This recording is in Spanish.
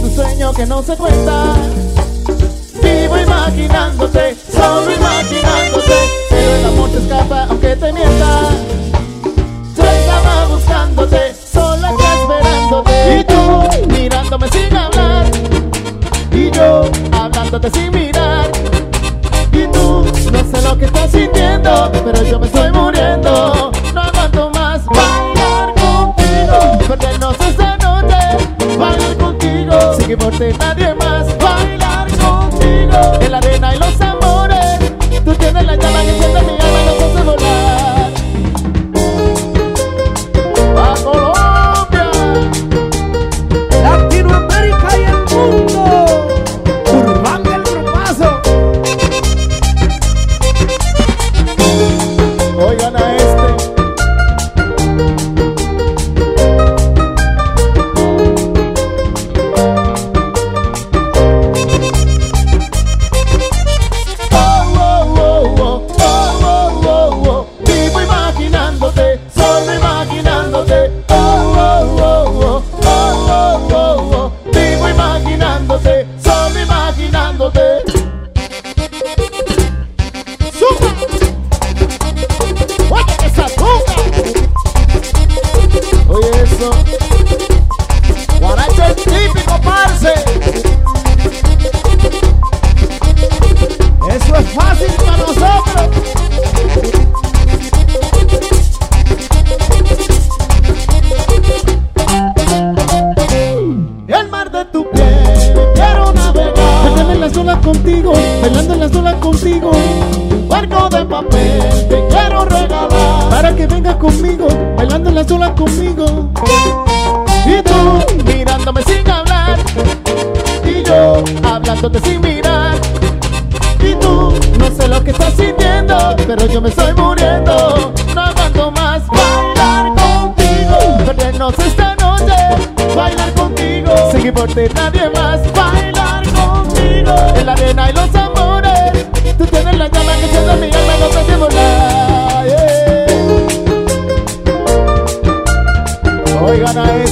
viviendo un sueño que no se cuenta. Vivo imaginándote, solo imaginándote, pero el amor se escapa aunque te mienta. Yo estaba buscándote, sola acá esperándote, y tú mirándome sin hablar, y yo hablándote sin mirar. Y tú no sé lo que estás sintiendo, pero yo me estoy muriendo. No aguanto más bailar contigo, perdernos esta noche, bailar contigo, sin que importe nadie más. Bailar contigo, en la arena y los amores, tú tienes la llama que enciende mi alma y nos hace volar. ¡A Colombia! Latinoamérica y el mundo. Urbán del Grupazo. Oigan a este. Vivo imaginándote, solo imaginándote. Vivo imaginándote, solo imaginándote. ¡Supa! ¡Oye, esa tuca! Oye, eso. Guaracho es típico, parce. Eso es fácil para nosotros. El mar de tu piel, quiero navegar. Bailando en la sola contigo, bailando en la sola contigo. Un barco de papel te quiero regalar, para que vengas conmigo, bailando en la sola conmigo. Y tú mirándome sin hablar, y yo hablándote sin mirar. Y tú no sé lo que estás sintiendo, pero yo me estoy muriendo. No aguanto más bailar contigo, perdernos esta noche, bailar contigo, sin que importe nadie más. Bailar contigo, en la arena y los amores, tú tienes la llama que enciende mi alma y nos hace volar. Yeah. Oigan a